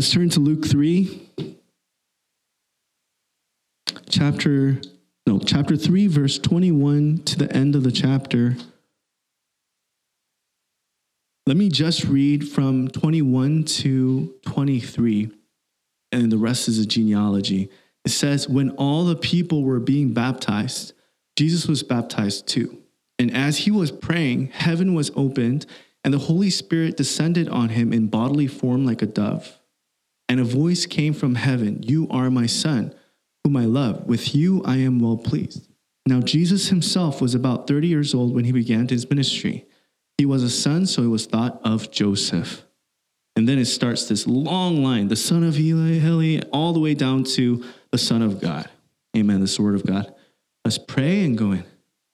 Let's turn to Luke 3, chapter 3, verse 21 to the end of the chapter. Let me just read from 21 to 23, and the rest is a genealogy. It says, when all the people were being baptized, Jesus was baptized too. And as he was praying, heaven was opened, and the Holy Spirit descended on him in bodily form like a dove. And a voice came from heaven, "You are my son, whom I love. With you I am well pleased." Now Jesus himself was about 30 years old when he began his ministry. He was a son, so it was thought of Joseph. And then it starts this long line, the son of Heli, all the way down to the Son of God. Amen, this is the word of God. Let's pray and go in.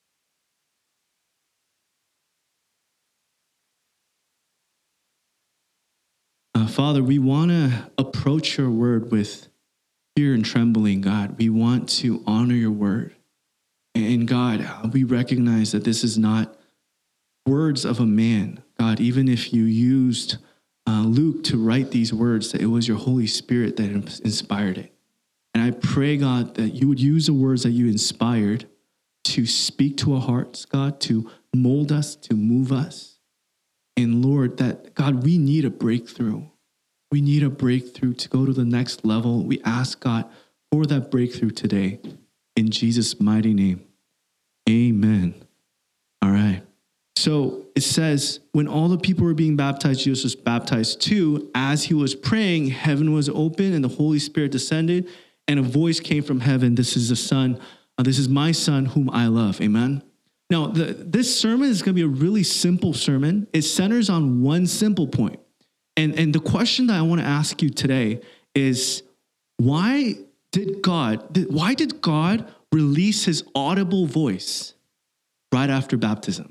Father, we want to approach your word with fear and trembling, God. We want to honor your word. And God, we recognize that this is not words of a man. God, even if you used Luke to write these words, that it was your Holy Spirit that inspired it. And I pray, God, that you would use the words that you inspired to speak to our hearts, God, to mold us, to move us. And Lord, that, God, we need a breakthrough. We need a breakthrough to go to the next level. We ask, God, for that breakthrough today. In Jesus' mighty name, amen. All right. So it says, when all the people were being baptized, Jesus was baptized too. As he was praying, heaven was open and the Holy Spirit descended, and a voice came from heaven. This is the Son. This is my Son whom I love. Amen. Now, this sermon is going to be a really simple sermon. It centers on one simple point. And the question that I want to ask you today is, why did God release his audible voice right after baptism?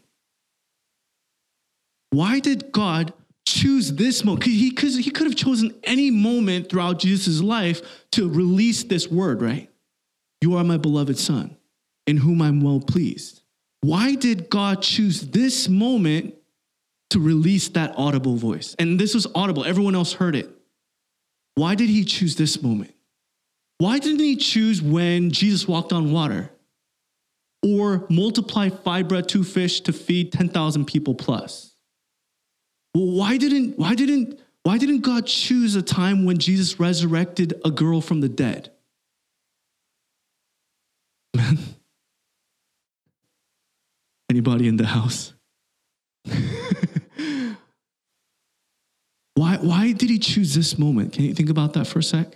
Why did God choose this moment? Because he could have chosen any moment throughout Jesus' life to release this word, right? You are my beloved Son, in whom I'm well pleased. Why did God choose this moment to release that audible voice? And this was audible. Everyone else heard it. Why did he choose this moment? Why didn't he choose when Jesus walked on water or multiply 5 bread, 2 fish to feed 10,000 people plus? Well, why didn't God choose a time when Jesus resurrected a girl from the dead? Anybody in the house? Why did he choose this moment? Can you think about that for a sec?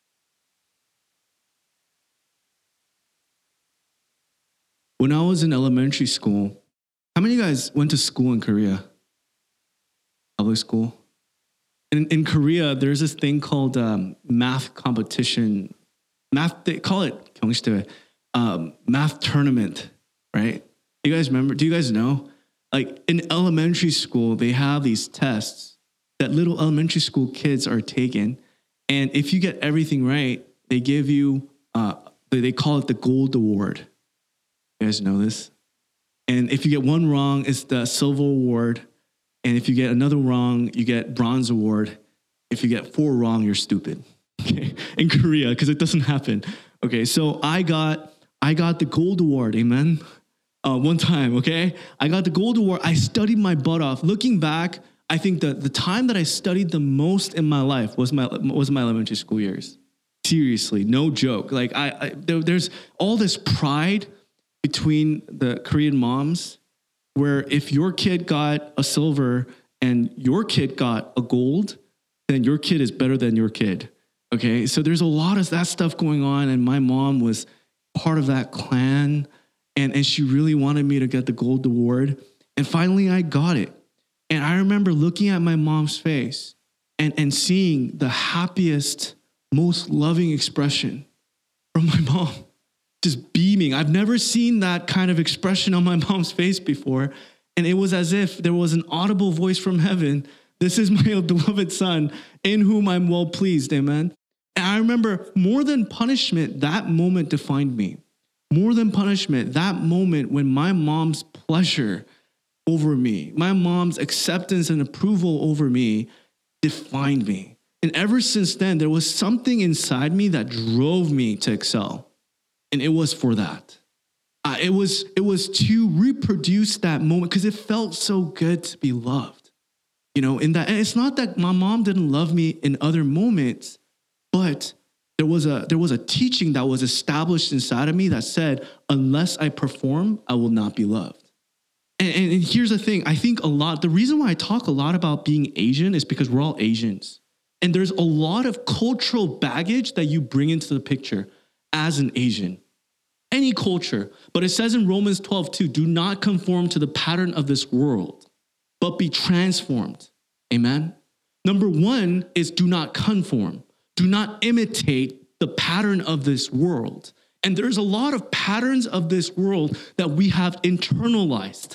When I was in elementary school, how many of you guys went to school in Korea? Public school? In Korea, there's this thing called math competition. They call it 경시대회, math tournament, right? You guys remember? Do you guys know? Like in elementary school, they have these tests that little elementary school kids are taking. And if you get everything right, they give you, they call it the gold award. You guys know this? And if you get one wrong, it's the silver award. And if you get another wrong, you get bronze award. If you get 4 wrong, you're stupid. Okay? In Korea, because it doesn't happen. Okay, so I got the gold award, amen? One time, okay? I got the gold award. I studied my butt off. Looking back, I think that the time that I studied the most in my life was my elementary school years. Seriously, no joke. Like there's all this pride between the Korean moms, where if your kid got a silver and your kid got a gold, then your kid is better than your kid. Okay, so there's a lot of that stuff going on, and my mom was part of that clan, and she really wanted me to get the gold award. And finally, I got it. And I remember looking at my mom's face and seeing the happiest, most loving expression from my mom, just beaming. I've never seen that kind of expression on my mom's face before. And it was as if there was an audible voice from heaven. This is my beloved Son, in whom I'm well pleased. Amen. And I remember, more than punishment, that moment defined me. More than punishment, that moment when my mom's pleasure over me, my mom's acceptance and approval over me defined me. And ever since then, there was something inside me that drove me to excel. And it was for that. It was to reproduce that moment because it felt so good to be loved. In that, and it's not that my mom didn't love me in other moments, but there was a teaching that was established inside of me that said, unless I perform, I will not be loved. And here's the thing. I think the reason why I talk a lot about being Asian is because we're all Asians. And there's a lot of cultural baggage that you bring into the picture as an Asian. Any culture. But it says in Romans 12:2, do not conform to the pattern of this world, but be transformed. Amen? Number one is do not conform. Do not imitate the pattern of this world. And there's a lot of patterns of this world that we have internalized.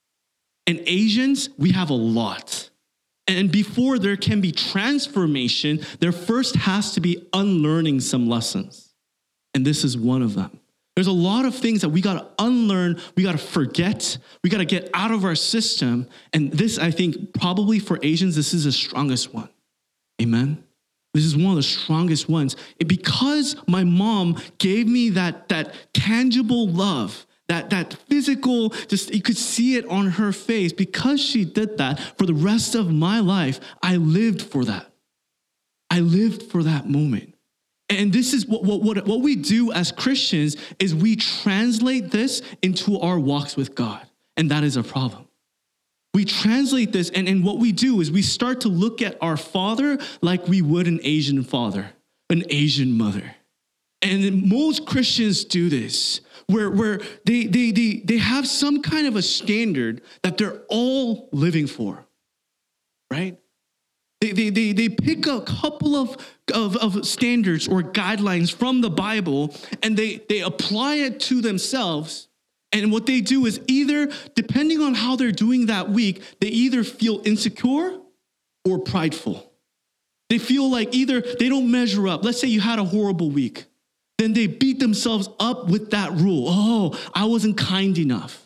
And Asians, we have a lot. And before there can be transformation, there first has to be unlearning some lessons. And this is one of them. There's a lot of things that we got to unlearn, we got to forget, we got to get out of our system. And this, I think, probably for Asians, this is the strongest one. Amen? This is one of the strongest ones. Because my mom gave me that tangible love, that physical, just you could see it on her face. Because she did that, for the rest of my life, I lived for that. I lived for that moment. And this is what we do as Christians is we translate this into our walks with God. And that is a problem. We translate this, and what we do is we start to look at our father like we would an Asian father, an Asian mother. And most Christians do this, where they have some kind of a standard that they're all living for, right? They pick a couple of standards or guidelines from the Bible and they apply it to themselves. And what they do is either, depending on how they're doing that week, they either feel insecure or prideful. They feel like either they don't measure up. Let's say you had a horrible week. Then they beat themselves up with that rule. Oh, I wasn't kind enough.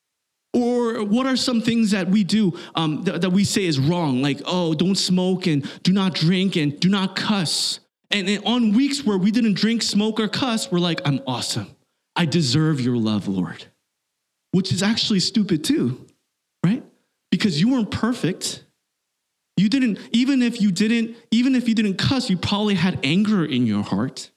Or what are some things that we do that we say is wrong? Like, oh, don't smoke and do not drink and do not cuss. And on weeks where we didn't drink, smoke, or cuss, we're like, I'm awesome. I deserve your love, Lord. Which is actually stupid too, right? Because you weren't perfect. You didn't, even if you didn't cuss, you probably had anger in your heart.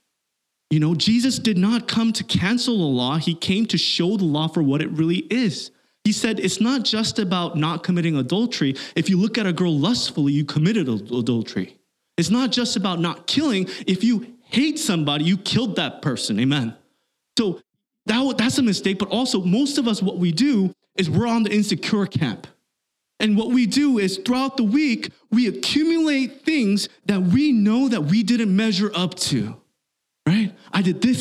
Jesus did not come to cancel the law. He came to show the law for what it really is. He said, it's not just about not committing adultery. If you look at a girl lustfully, you committed adultery. It's not just about not killing. If you hate somebody, you killed that person. Amen. So that's a mistake. But also, most of us, what we do is we're on the insecure camp. And what we do is throughout the week, we accumulate things that we know that we didn't measure up to. Right? I did this,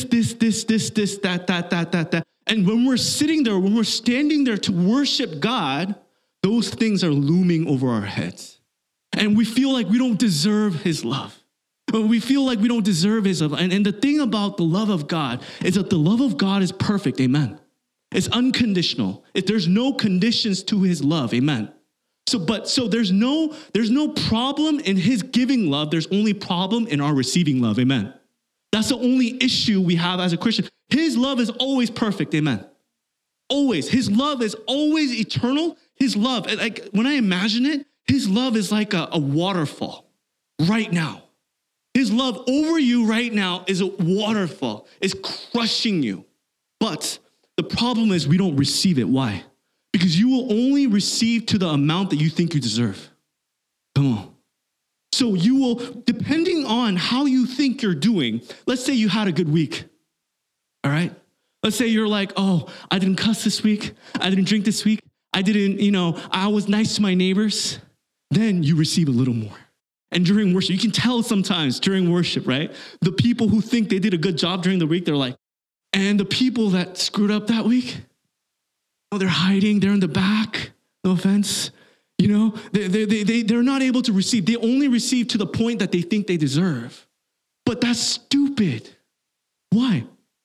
that. And when we're sitting there, when we're standing there to worship God, those things are looming over our heads. And we feel like we don't deserve his love. We feel like we don't deserve his love. And the thing about the love of God is that the love of God is perfect. Amen. It's unconditional. There's no conditions to his love. Amen. So there's no problem in his giving love. There's only problem in our receiving love. Amen. That's the only issue we have as a Christian. His love is always perfect. Amen. Always. His love is always eternal. His love, like when I imagine it, his love is like a waterfall right now. His love over you right now is a waterfall. It's crushing you. But the problem is we don't receive it. Why? Because you will only receive to the amount that you think you deserve. Come on. So you will, depending on how you think you're doing, let's say you had a good week. All right. Let's say you're like, oh, I didn't cuss this week. I didn't drink this week. I didn't, I was nice to my neighbors. Then you receive a little more. And during worship, you can tell sometimes during worship, right? The people who think they did a good job during the week, they're like, and the people that screwed up that week, they're hiding, they're in the back. No offense. They're not able to receive. They only receive to the point that they think they deserve. But that's stupid. Why?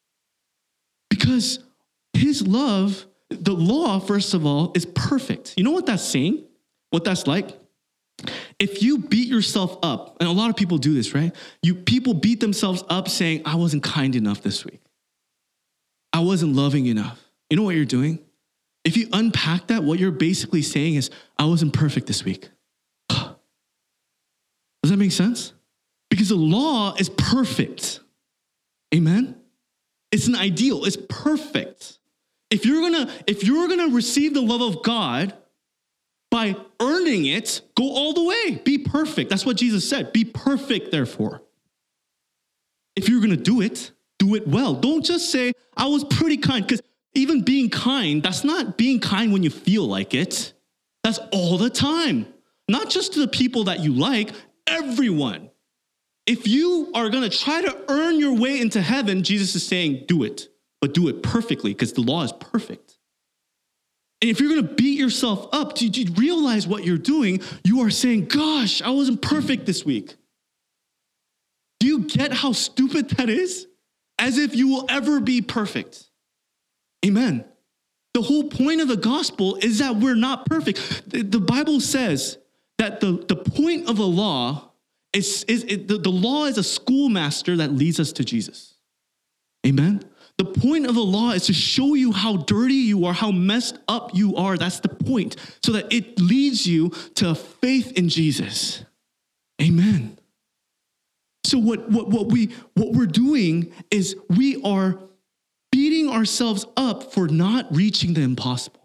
Because his love, the law, first of all, is perfect. You know what that's saying? What that's like? if you beat yourself up, and a lot of people do this, right? People beat themselves up saying, I wasn't kind enough this week. I wasn't loving enough. You know what you're doing? If you unpack that, what you're basically saying is, I wasn't perfect this week. Does that make sense? Because the law is perfect. Amen? It's an ideal. It's perfect. If you're gonna receive the love of God by earning it, go all the way. Be perfect. That's what Jesus said. Be perfect, therefore. If you're gonna do it well. Don't just say, I was pretty kind, because even being kind, that's not being kind when you feel like it. That's all the time. Not just to the people that you like, everyone. If you are going to try to earn your way into heaven, Jesus is saying, do it, but do it perfectly, because the law is perfect. And if you're going to beat yourself up, do you realize what you're doing? You are saying, gosh, I wasn't perfect this week. Do you get how stupid that is? As if you will ever be perfect. Amen. The whole point of the gospel is that we're not perfect. The Bible says that the point of the law the law is a schoolmaster that leads us to Jesus. Amen. The point of the law is to show you how dirty you are, how messed up you are. That's the point. So that it leads you to faith in Jesus. Amen. So what we're doing is we are beating ourselves up for not reaching the impossible.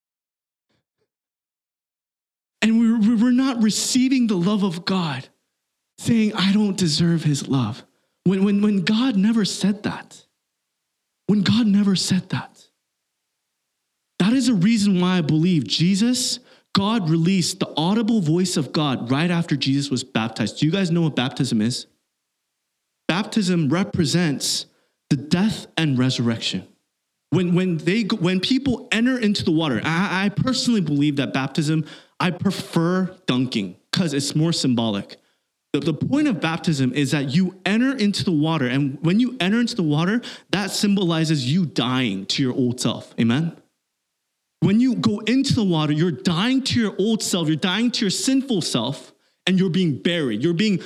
And we're not receiving the love of God, saying, I don't deserve his love. When God never said that. When God never said that. That is a reason why I believe God released the audible voice of God right after Jesus was baptized. Do you guys know what baptism is? Baptism represents the death and resurrection. When people enter into the water, I personally believe that baptism, I prefer dunking because it's more symbolic. The point of baptism is that you enter into the water, and when you enter into the water, that symbolizes you dying to your old self. Amen? When you go into the water, you're dying to your old self, you're dying to your sinful self, and you're being buried. You're being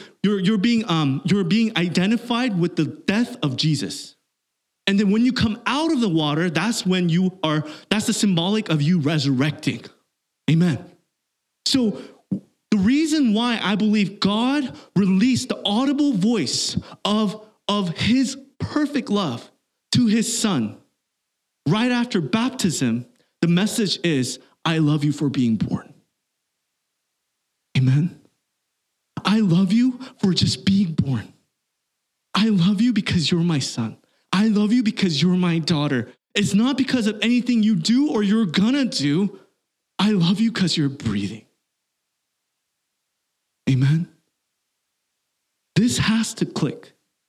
identified with the death of Jesus. And then when you come out of the water, that's the symbolic of you resurrecting. Amen. So the reason why I believe God released the audible voice of his perfect love to his son right after baptism, the message is, I love you for being born. Amen. I love you for just being born. I love you because you're my son. I love you because you're my daughter. It's not because of anything you do or you're gonna do. I love you because you're breathing. Amen. This has to click.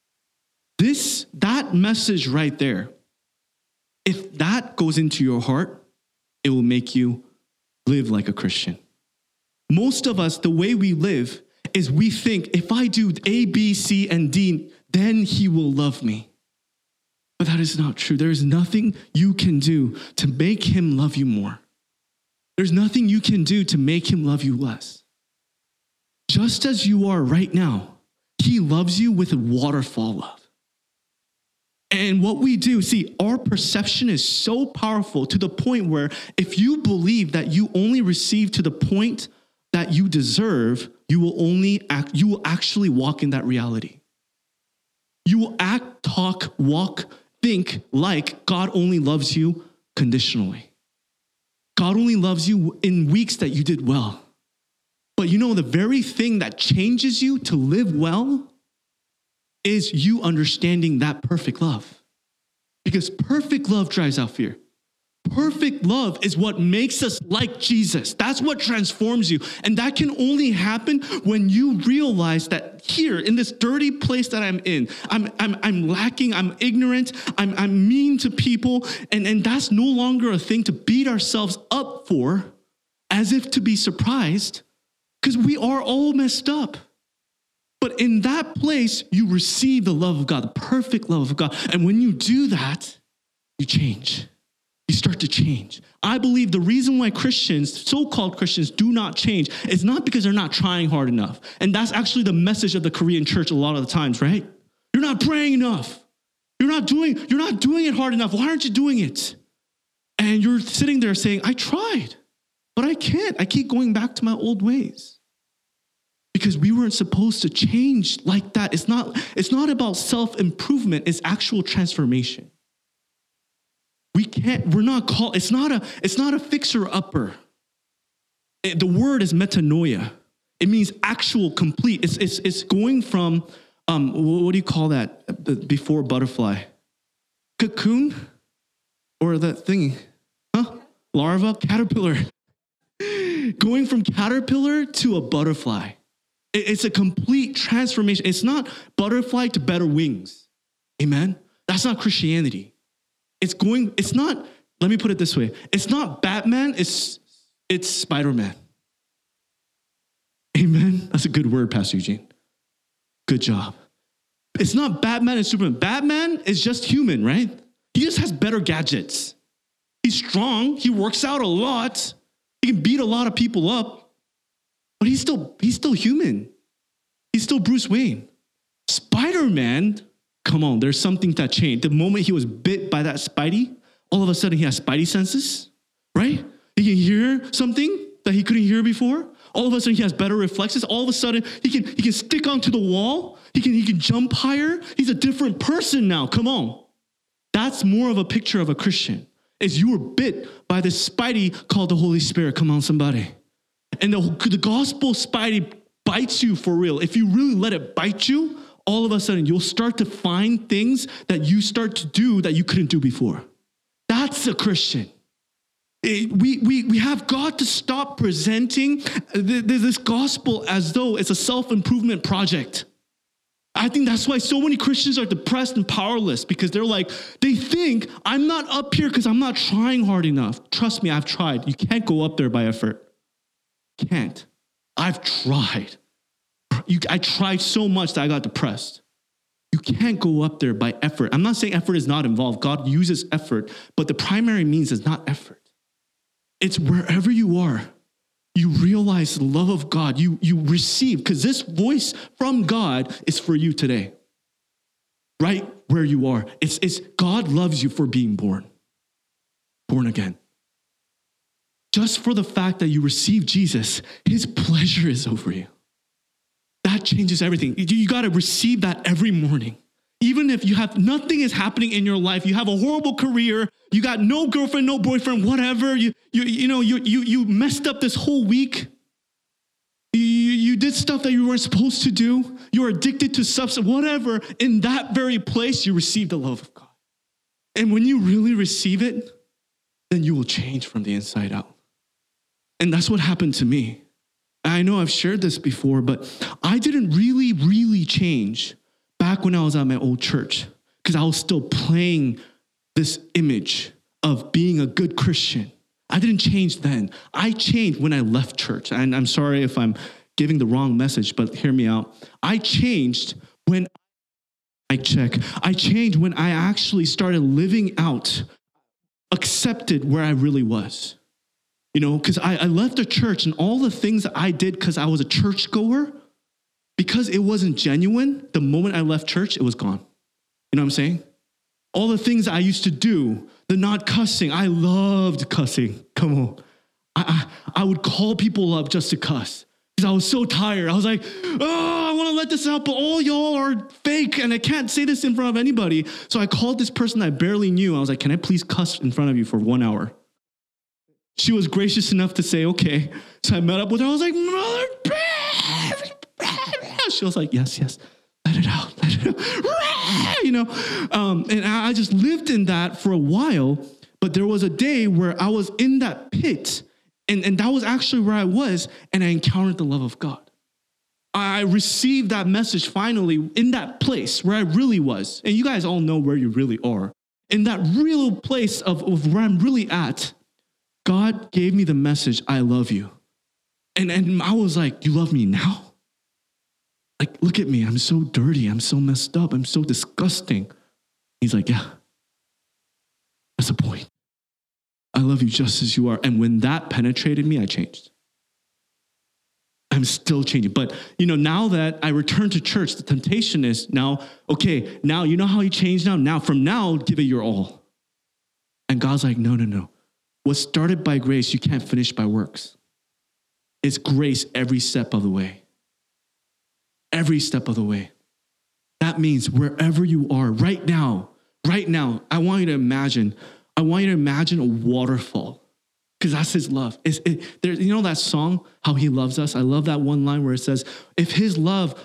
That message right there, if that goes into your heart, it will make you live like a Christian. Most of us, the way we live is we think, if I do A, B, C, and D, then he will love me. But that is not true. There is nothing you can do to make him love you more. There's nothing you can do to make him love you less. Just as you are right now, he loves you with a waterfall love. And what we do, see, our perception is so powerful to the point where if you believe that you only receive to the point that you deserve, you will actually walk in that reality. You will act, talk, walk, think like God only loves you conditionally. God only loves you in weeks that you did well. But you know, the very thing that changes you to live well is you understanding that perfect love. Because perfect love drives out fear. Perfect love is what makes us like Jesus. That's what transforms you. And that can only happen when you realize that here in this dirty place that I'm in, I'm lacking, I'm ignorant, I'm mean to people. And that's no longer a thing to beat ourselves up for as if to be surprised, because we are all messed up. But in that place, you receive the love of God, the perfect love of God. And when you do that, you change. you start to change. I believe the reason why Christians, so-called Christians, do not change is not because they're not trying hard enough. And that's actually the message of the Korean church a lot of the times, right? You're not praying enough. You're not doing it hard enough. Why aren't you doing it? And you're sitting there saying, I tried, but I can't. I keep going back to my old ways. Because we weren't supposed to change like that. It's not about self-improvement, it's actual transformation. We're not called, it's not a fixer-upper. The word is metanoia. It means actual, complete. It's going from, what do you call that before butterfly? Cocoon? Or that thing? Huh? Larva? Caterpillar. Going from caterpillar to a butterfly. It's a complete transformation. It's not butterfly to better wings. Amen? That's not Christianity. Let me put it this way. It's not Batman, it's Spider-Man. Amen? That's a good word, Pastor Eugene. Good job. It's not Batman and Superman. Batman is just human, right? He just has better gadgets. He's strong. He works out a lot. He can beat a lot of people up. But he's still human. He's still Bruce Wayne. Spider-Man, come on, there's something that changed. The moment he was bit by that Spidey, all of a sudden he has Spidey senses, right? He can hear something that he couldn't hear before. All of a sudden he has better reflexes. All of a sudden he can stick onto the wall. He can jump higher. He's a different person now. Come on. That's more of a picture of a Christian. Is you were bit by this Spidey called the Holy Spirit. Come on, somebody. And the gospel Spidey bites you for real. If you really let it bite you, all of a sudden you'll start to find things that you start to do that you couldn't do before. That's a Christian. We have got to stop presenting this gospel as though it's a self-improvement project. I think that's why so many Christians are depressed and powerless, because they think I'm not up here because I'm not trying hard enough. Trust me, I've tried. You can't go up there by effort. Can't. I've tried. I tried so much that I got depressed. You can't go up there by effort. I'm not saying effort is not involved. God uses effort, but the primary means is not effort. It's wherever you are, you realize the love of God. You receive, because this voice from God is for you today. Right where you are. It's God loves you for being born again. Just for the fact that you receive Jesus, his pleasure is over you. That changes everything. You got to receive that every morning. Even if you have nothing is happening in your life, you have a horrible career, you got no girlfriend, no boyfriend, whatever. You messed up this whole week. You did stuff that you weren't supposed to do. You're addicted to substance, whatever. In that very place, you receive the love of God. And when you really receive it, then you will change from the inside out. And that's what happened to me. I know I've shared this before, but I didn't really change back when I was at my old church, because I was still playing this image of being a good Christian. I didn't change then. I changed when I left church. And I'm sorry if I'm giving the wrong message, but hear me out. I changed when I changed when I actually started living out, accepted where I really was. Because I left the church, and all the things that I did because I was a churchgoer, because it wasn't genuine, the moment I left church, it was gone. You know what I'm saying? All the things I used to do, the not cussing, I loved cussing. Come on. I would call people up just to cuss because I was so tired. I was like, I want to let this out, but all y'all are fake, and I can't say this in front of anybody. So I called this person I barely knew. I was like, can I please cuss in front of you for 1 hour? She was gracious enough to say, okay. So I met up with her. I was like, Mother, she was like, yes, let it out. And I just lived in that for a while. But there was a day where I was in that pit, and that was actually where I was, and I encountered the love of God. I received that message finally in that place where I really was. And you guys all know where you really are. In that real place of where I'm really at, God gave me the message, I love you. And I was like, you love me now? Like, look at me. I'm so dirty. I'm so messed up. I'm so disgusting. He's like, yeah, that's the point. I love you just as you are. And when that penetrated me, I changed. I'm still changing. But, now that I return to church, the temptation is now, okay, now you know how you change now? Now, from now, give it your all. And God's like, no. What's started by grace, you can't finish by works. It's grace every step of the way. Every step of the way. That means wherever you are right now, I want you to imagine a waterfall. Because that's his love. That song, How He Loves Us? I love that one line where it says, if his love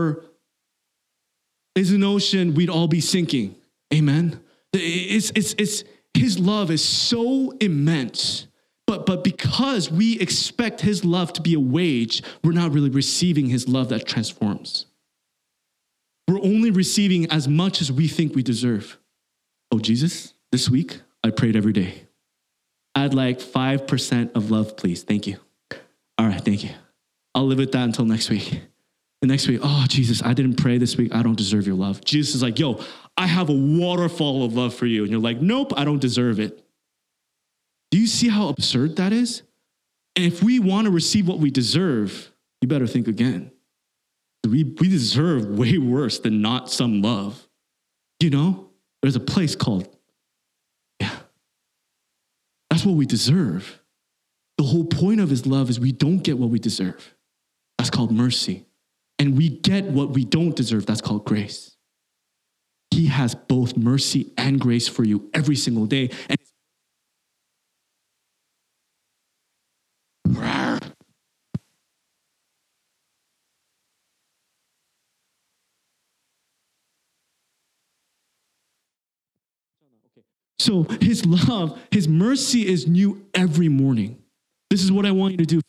is an ocean, we'd all be sinking. Amen? His love is so immense. But because we expect his love to be a wage, we're not really receiving his love that transforms. We're only receiving as much as we think we deserve. Oh, Jesus, this week, I prayed every day. I'd like 5% of love, please. Thank you. All right, thank you. I'll live with that until next week. The next week, oh, Jesus, I didn't pray this week. I don't deserve your love. Jesus is like, yo, I have a waterfall of love for you. And you're like, nope, I don't deserve it. Do you see how absurd that is? And if we want to receive what we deserve, you better think again. We deserve way worse than not some love. There's a place called, that's what we deserve. The whole point of his love is we don't get what we deserve. That's called mercy. And we get what we don't deserve. That's called grace. He has both mercy and grace for you every single day. And so his love, his mercy is new every morning. This is what I want you to do.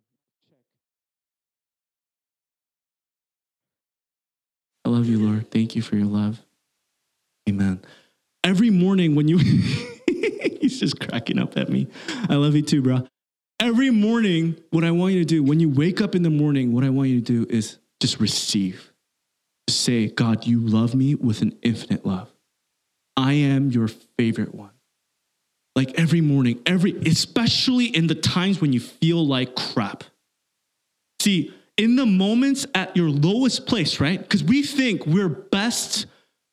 I love you, Lord. Thank you for your love. Amen. Every morning when he's just cracking up at me. I love you too, bro. Every morning, what I want you to do, when you wake up in the morning, what I want you to do is just receive. Just say, God, you love me with an infinite love. I am your favorite one. Like every morning, especially in the times when you feel like crap. See, in the moments at your lowest place, right? Because we think we're best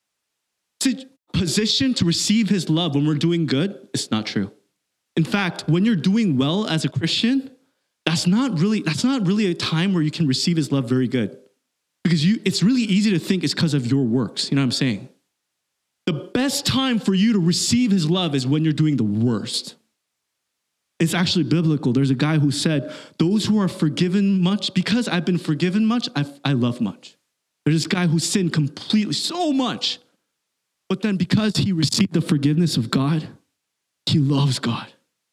positioned to receive his love when we're doing good. It's not true. In fact, when you're doing well as a Christian, that's not really a time where you can receive his love very good. Because it's really easy to think it's because of your works. You know what I'm saying? The best time for you to receive his love is when you're doing the worst. It's actually biblical. There's a guy who said, those who are forgiven much, because I've been forgiven much, I love much. There's this guy who sinned completely, so much. But then because he received the forgiveness of God, he loves God.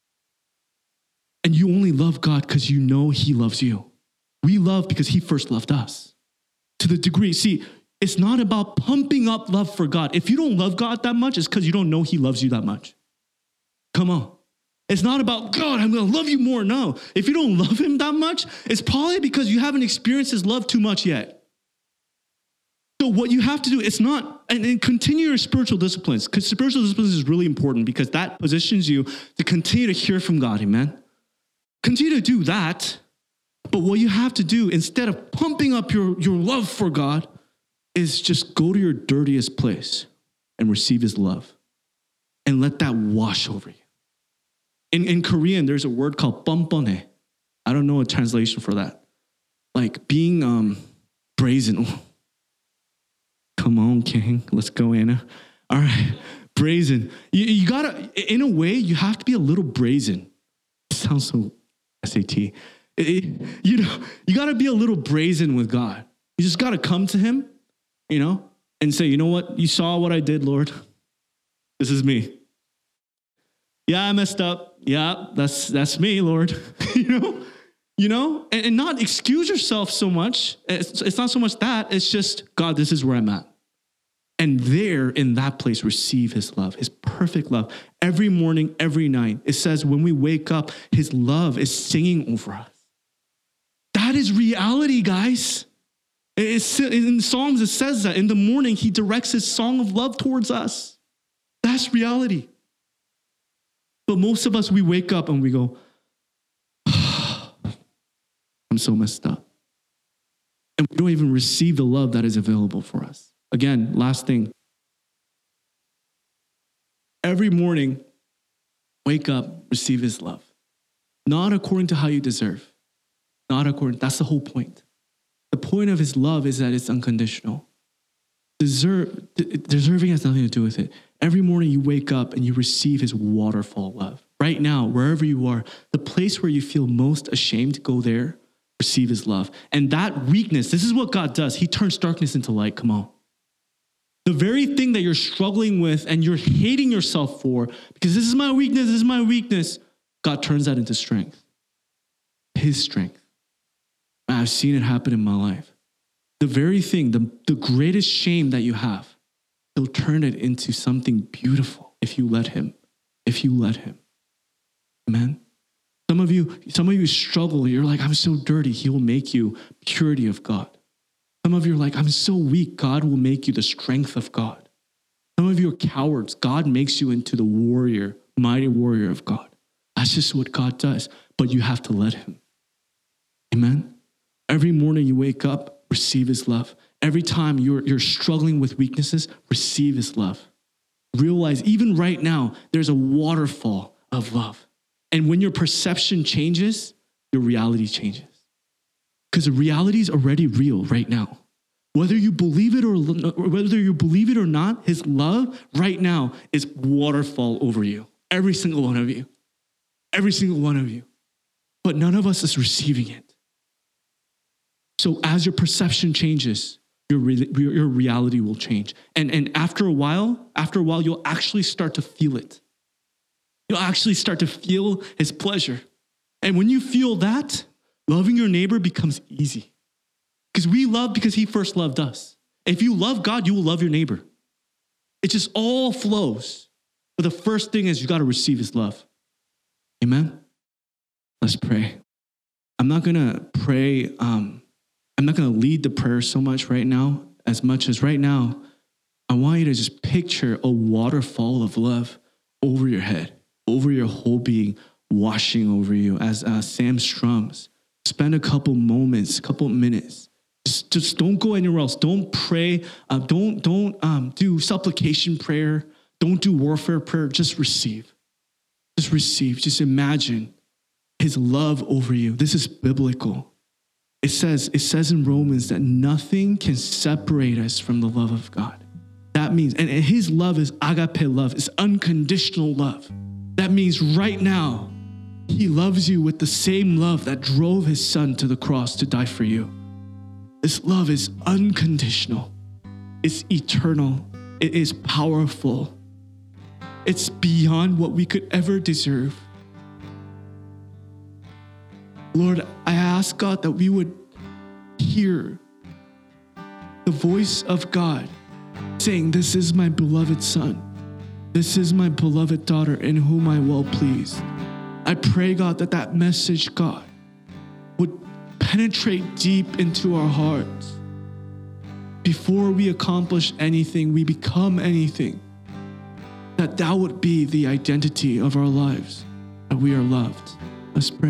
And you only love God because you know he loves you. We love because he first loved us. To the degree, see, it's not about pumping up love for God. If you don't love God that much, it's because you don't know he loves you that much. Come on. It's not about, God, I'm going to love you more. No. If you don't love him that much, it's probably because you haven't experienced his love too much yet. So what you have to do, it's not, and continue your spiritual disciplines, because spiritual disciplines is really important because that positions you to continue to hear from God. Amen. Continue to do that. But what you have to do, instead of pumping up your love for God, is just go to your dirtiest place and receive his love and let that wash over you. In Korean, there's a word called 뻔뻔해. I don't know a translation for that. Like being brazen. Come on, King. Let's go, Anna. All right. Brazen. You gotta, in a way, you have to be a little brazen. It sounds so SAT. You gotta be a little brazen with God. You just gotta come to him, and say, you know what? You saw what I did, Lord. This is me. Yeah, I messed up. Yeah, that's me, Lord. And not excuse yourself so much. It's not so much that. It's just, God, this is where I'm at. And there, in that place, receive his love, his perfect love. Every morning, every night. It says when we wake up, his love is singing over us. That is reality, guys. In Psalms, it says that in the morning, he directs his song of love towards us. That's reality. But most of us, we wake up and we go, I'm so messed up. And we don't even receive the love that is available for us. Again, last thing. Every morning, wake up, receive his love. Not according to how you deserve. That's the whole point. The point of his love is that it's unconditional. Deserving has nothing to do with it. Every morning you wake up and you receive his waterfall love. Right now, wherever you are, the place where you feel most ashamed, go there, receive his love. And that weakness, this is what God does. He turns darkness into light. Come on. The very thing that you're struggling with and you're hating yourself for, because this is my weakness, God turns that into strength. His strength. I've seen it happen in my life. The very thing, the greatest shame that you have, he'll turn it into something beautiful if you let him. Amen. Some of you struggle. You're like, I'm so dirty. He will make you purity of God. Some of you are like, I'm so weak. God will make you the strength of God. Some of you are cowards. God makes you into the warrior, mighty warrior of God. That's just what God does. But you have to let him. Amen. Every morning you wake up, receive his love. Every time you're struggling with weaknesses, receive his love. Realize even right now, there's a waterfall of love. And when your perception changes, your reality changes. Because the reality is already real right now. Whether you believe it or not, his love right now is waterfall over you. Every single one of you. Every single one of you. But none of us is receiving it. So as your perception changes, your reality will change. And after a while, you'll actually start to feel it. You'll actually start to feel his pleasure. And when you feel that, loving your neighbor becomes easy. Because we love because he first loved us. If you love God, you will love your neighbor. It just all flows. But the first thing is you got to receive his love. Amen? Let's pray. I'm not going to pray. I'm not going to lead the prayer so much right now. As much as right now, I want you to just picture a waterfall of love over your head, over your whole being, washing over you as Sam strums. Spend a couple minutes. Just don't go anywhere else. Don't pray. Don't do supplication prayer. Don't do warfare prayer. Just receive. Just receive. Just imagine his love over you. This is biblical. It says in Romans that nothing can separate us from the love of God. That means, and his love is agape love. It's unconditional love. That means right now, he loves you with the same love that drove his son to the cross to die for you. This love is unconditional. It's eternal. It is powerful. It's beyond what we could ever deserve. Lord, I ask God that we would hear the voice of God saying, this is my beloved son. This is my beloved daughter in whom I well pleased. I pray, God, that message, God, would penetrate deep into our hearts. Before we accomplish anything, we become anything. That would be the identity of our lives, that we are loved. Let's pray.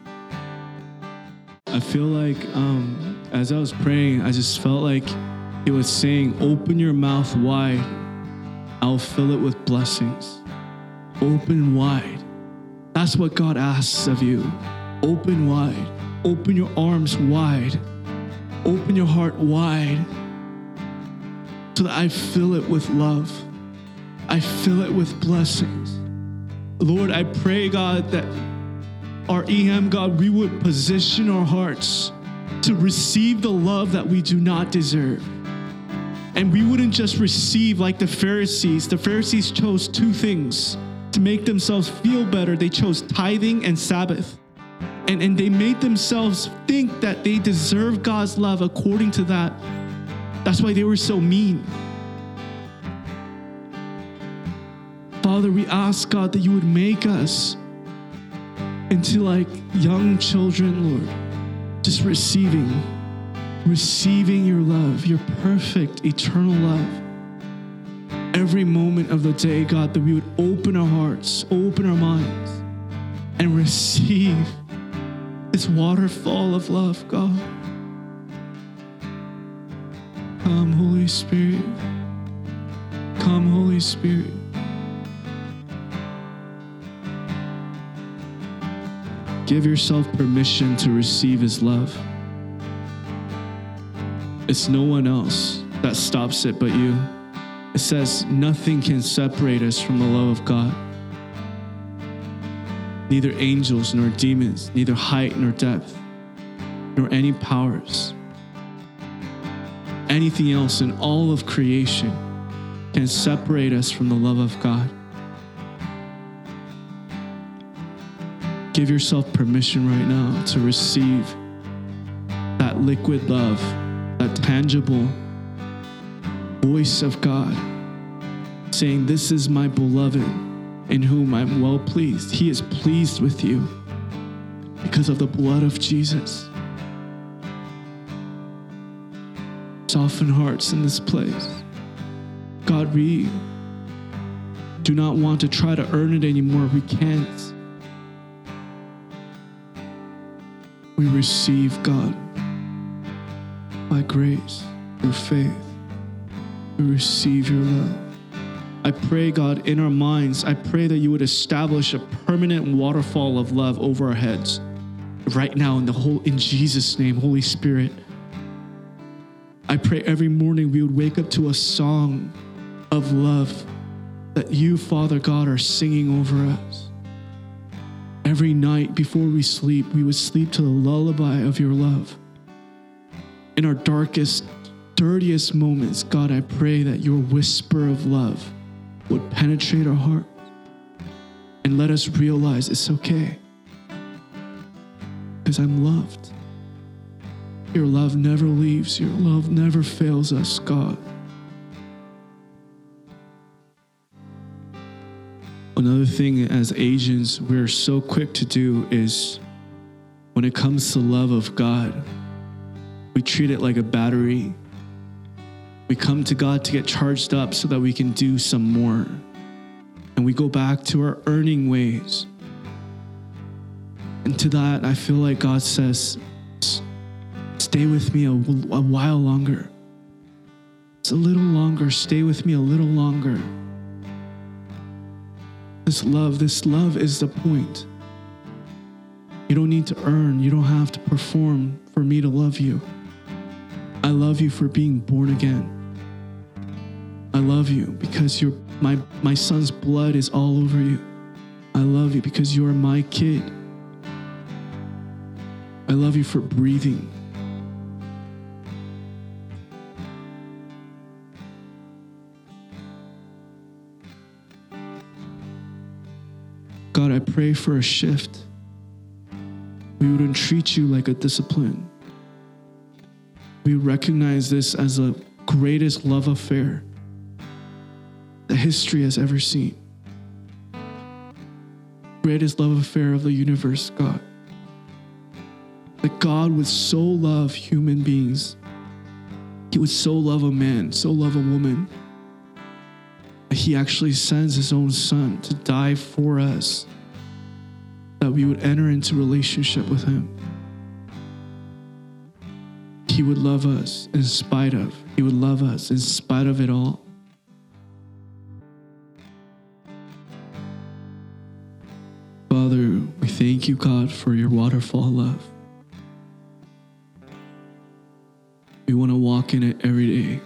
I feel like as I was praying, I just felt like he was saying, open your mouth wide. I'll fill it with blessings. Open wide. That's what God asks of you. Open wide. Open your arms wide. Open your heart wide so that I fill it with love. I fill it with blessings. Lord, I pray, God, that our EM, God, we would position our hearts to receive the love that we do not deserve. And we wouldn't just receive like the Pharisees. The Pharisees chose two things to make themselves feel better. They chose tithing and Sabbath. And they made themselves think that they deserve God's love according to that. That's why they were so mean. Father, we ask, God, that you would make us into like young children, Lord, just receiving your love, your perfect, eternal love. every moment of the day, God, that we would open our hearts, open our minds, and receive this waterfall of love, God. Come, Holy Spirit. Come, Holy Spirit. Give yourself permission to receive His love. It's no one else that stops it but you. It says nothing can separate us from the love of God. Neither angels nor demons, neither height nor depth, nor any powers. Anything else in all of creation can separate us from the love of God. Give yourself permission right now to receive that liquid love, that tangible voice of God saying, "This is my beloved in whom I'm well pleased." He is pleased with you because of the blood of Jesus. Soften hearts in this place. God, we do not want to try to earn it anymore. We can't. We receive, God, by grace, through faith. We receive your love. I pray, God, in our minds, I pray that you would establish a permanent waterfall of love over our heads right now in Jesus' name, Holy Spirit. I pray every morning we would wake up to a song of love that you, Father God, are singing over us. Every night before we sleep, we would sleep to the lullaby of your love. In our darkest, dirtiest moments, God, I pray that your whisper of love would penetrate our heart and let us realize it's okay because I'm loved. Your love never leaves. Your love never fails us, God. Another thing as Asians, we're so quick to do is when it comes to love of God, we treat it like a battery. We come to God to get charged up so that we can do some more. And we go back to our earning ways. And to that, I feel like God says, stay with me a while longer. It's a little longer. Stay with me a little longer. This love is the point. You don't need to earn. You don't have to perform for me to love you. I love you for being born again. I love you because my son's blood is all over you. I love you because you are my kid. I love you for breathing. God, I pray for a shift. We wouldn't treat you like a discipline. We recognize this as the greatest love affair that history has ever seen. Greatest love affair of the universe, God. That God would so love human beings. He would so love a man, so love a woman, that he actually sends his own son to die for us, that we would enter into relationship with him. He would love us in spite of. He would love us in spite of it all. Father, we thank you, God, for your waterfall love. We want to walk in it every day.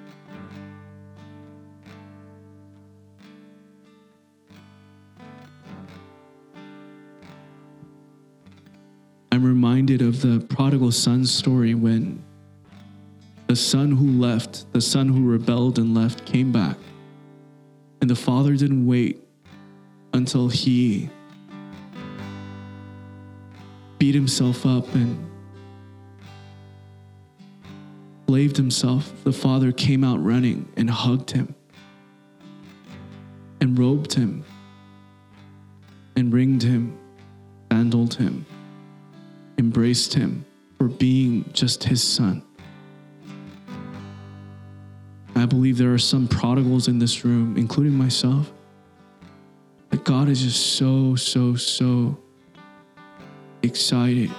I'm reminded of the prodigal son story when the son who left, the son who rebelled and left, came back. And the father didn't wait until he beat himself up and slaved himself. The father came out running and hugged him and robed him and ringed him, sandaled him, embraced him for being just his son. I I believe there are some prodigals in this room, including myself, that God is just so excited.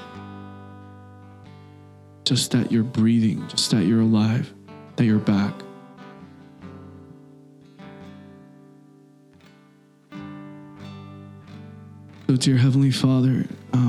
Just that you're breathing, just that you're alive, that you're back. So dear Heavenly Father,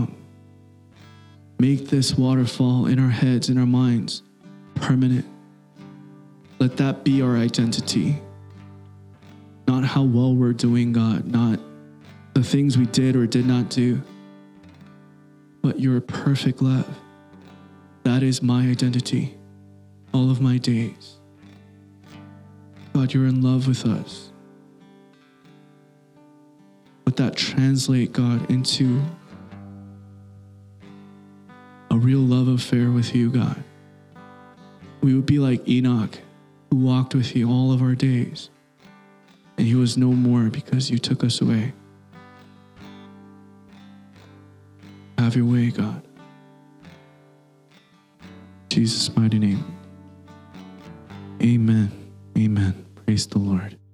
make this waterfall in our heads, in our minds, permanent. Let that be our identity. Not how well we're doing, God, not the things we did or did not do, but your perfect love. That is my identity, all of my days. God, you're in love with us. Let that translate, God, into a real love affair with you, God. We would be like Enoch, who walked with you all of our days, and he was no more because you took us away. Have your way, God. In Jesus' mighty name. Amen. Amen. Praise the Lord.